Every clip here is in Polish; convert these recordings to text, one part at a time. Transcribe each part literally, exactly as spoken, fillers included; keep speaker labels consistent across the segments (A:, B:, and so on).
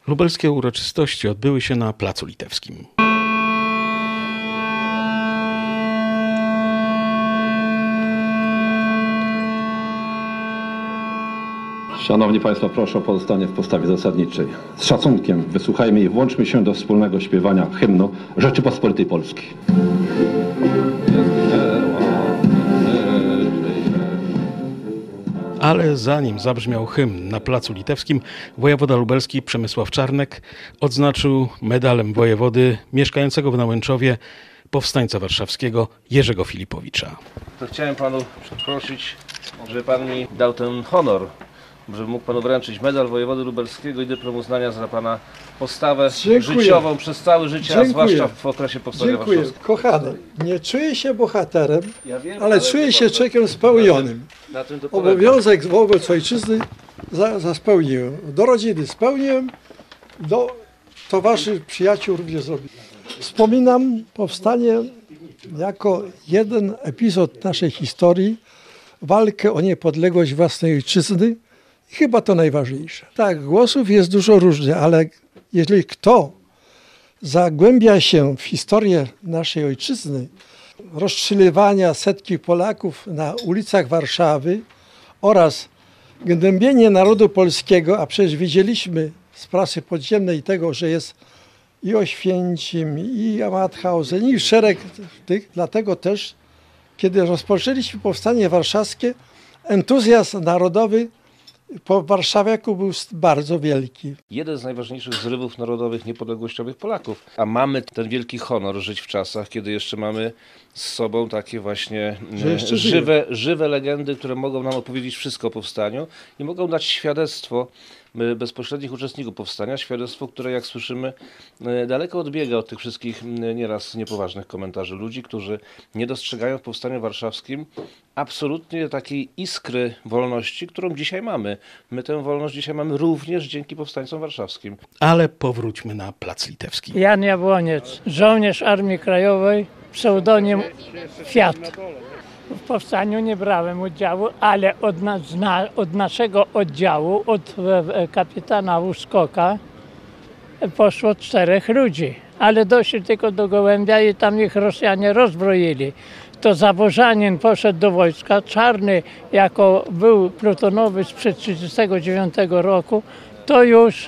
A: Lubelskie uroczystości odbyły się na Placu Litewskim.
B: Szanowni Państwo, proszę o pozostanie w postawie zasadniczej. Z szacunkiem wysłuchajmy i włączmy się do wspólnego śpiewania hymnu Rzeczypospolitej Polskiej.
A: Ale zanim zabrzmiał hymn na Placu Litewskim, wojewoda lubelski Przemysław Czarnek odznaczył medalem wojewody mieszkającego w Nałęczowie powstańca warszawskiego Jerzego Filipowicza.
C: To chciałem panu prosić, żeby pan mi dał ten honor, żeby mógł panu wręczyć medal wojewody lubelskiego i dyplom uznania za pana postawę Dziękuję. życiową przez całe życie, Dziękuję. a zwłaszcza w okresie powstania
D: Dziękuję.
C: warszawskiego.
D: Kochany, nie czuję się bohaterem,
C: ja wiem,
D: ale, ale czuję się człowiekiem spełnionym.
C: Na tym, na tym
D: Obowiązek wobec ojczyzny za, za spełniłem. Do rodziny spełniłem, do towarzyszy, przyjaciół również zrobiłem. Wspominam powstanie jako jeden epizod naszej historii, walkę o niepodległość własnej ojczyzny i chyba to najważniejsze. Tak, głosów jest dużo różnych, ale jeżeli kto zagłębia się w historię naszej ojczyzny, rozstrzeliwania setki Polaków na ulicach Warszawy oraz gnębienie narodu polskiego, a przecież widzieliśmy z prasy podziemnej tego, że jest i Oświęcim, i Mauthausen, i szereg tych, dlatego też, kiedy rozpoczęliśmy powstanie warszawskie, entuzjazm narodowy po warszawiaku był bardzo wielki.
C: Jeden z najważniejszych zrywów narodowych, niepodległościowych Polaków. A mamy ten wielki honor żyć w czasach, kiedy jeszcze mamy z sobą takie właśnie żywe, żywe legendy, które mogą nam opowiedzieć wszystko o powstaniu i mogą dać świadectwo bezpośrednich uczestników powstania, świadectwo, które jak słyszymy daleko odbiega od tych wszystkich nieraz niepoważnych komentarzy ludzi, którzy nie dostrzegają w powstaniu warszawskim absolutnie takiej iskry wolności, którą dzisiaj mamy. My tę wolność dzisiaj mamy również dzięki powstańcom warszawskim.
A: Ale powróćmy na Plac Litewski.
E: Jan Jabłoniec, żołnierz Armii Krajowej, pseudonim Fiat. W powstaniu nie brałem udziału, ale od, nas, od naszego oddziału, od kapitana Łuskoka poszło czterech ludzi. Ale doszli tylko do Gołębia i tam ich Rosjanie rozbroili. To Zaborzanin poszedł do wojska, Czarny jako był plutonowy sprzed tysiąc dziewięćset trzydziestego dziewiątego roku, to już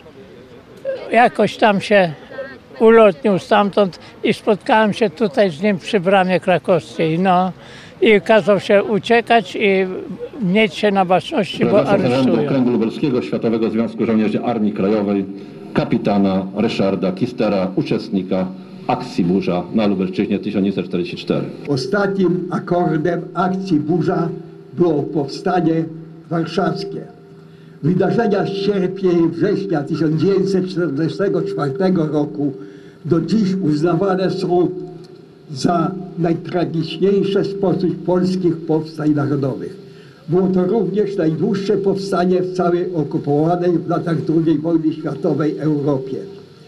E: jakoś tam się ulotnił stamtąd i spotkałem się tutaj z nim przy bramie krakowskiej. No. I kazał się uciekać i mieć się na baczności, bo aresztują.
B: Okręgu Lubelskiego Światowego Związku Żołnierzy Armii Krajowej, kapitana Ryszarda Kistera, uczestnika akcji Burza na Lubelszczyźnie tysiąc dziewięćset czterdziesty czwarty.
F: Ostatnim akordem akcji Burza było powstanie warszawskie. Wydarzenia z sierpnia i września tysiąc dziewięćset czterdziestego czwartego roku do dziś uznawane są za najtragiczniejsze sposób polskich powstań narodowych. Było to również najdłuższe powstanie w całej okupowanej w latach drugiej wojny światowej Europie.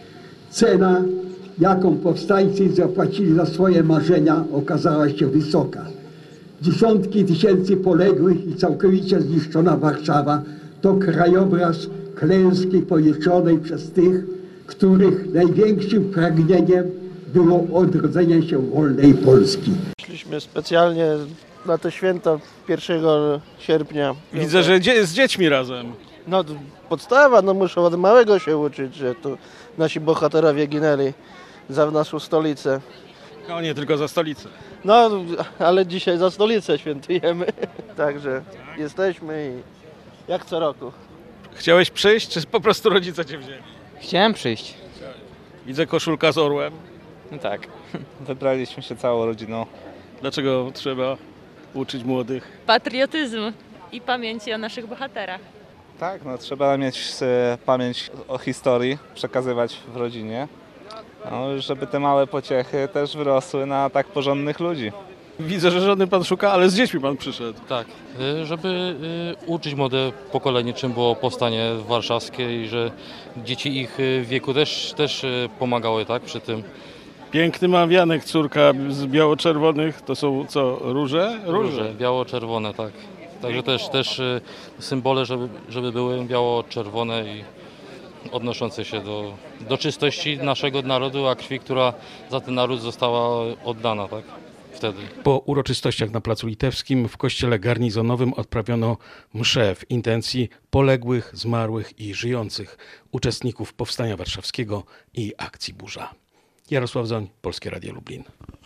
F: Cena, jaką powstańcy zapłacili za swoje marzenia, okazała się wysoka. Dziesiątki tysięcy poległych i całkowicie zniszczona Warszawa to krajobraz klęski poniesiony przez tych, których największym pragnieniem było odrodzenie się wolnej Polski.
G: Szliśmy specjalnie na to święto pierwszego sierpnia.
H: Widzę, że dzie- z dziećmi razem.
G: No podstawa, no muszą od małego się uczyć, że tu nasi bohaterowie ginęli za naszą stolicę.
H: No nie tylko za stolicę.
G: No, ale dzisiaj za stolicę świętujemy. Także jesteśmy i jak co roku.
H: Chciałeś przyjść, czy po prostu rodzice cię wzięli?
I: Chciałem przyjść.
H: Widzę koszulka z orłem.
I: No tak, wybraliśmy się całą rodziną.
H: Dlaczego trzeba uczyć młodych?
J: Patriotyzmu i pamięci o naszych bohaterach.
I: Tak, no trzeba mieć e, pamięć o historii, przekazywać w rodzinie, no, żeby te małe pociechy też wyrosły na tak porządnych ludzi.
H: Widzę, że żony pan szuka, ale z dziećmi pan przyszedł.
K: Tak, żeby uczyć młode pokolenie, czym było powstanie warszawskie i że dzieci ich wieku też, też pomagały, tak, przy tym.
H: Piękny mam wianek, córka z biało-czerwonych, to są co, róże?
K: Róże, róże biało-czerwone, tak. Także też, też symbole, żeby, żeby były biało-czerwone i odnoszące się do, do czystości naszego narodu, a krwi, która za ten naród została oddana, tak? Wtedy.
A: Po uroczystościach na Placu Litewskim w kościele garnizonowym odprawiono mszę w intencji poległych, zmarłych i żyjących uczestników Powstania Warszawskiego i akcji Burza. Jarosław Zoń, Polskie Radio Lublin.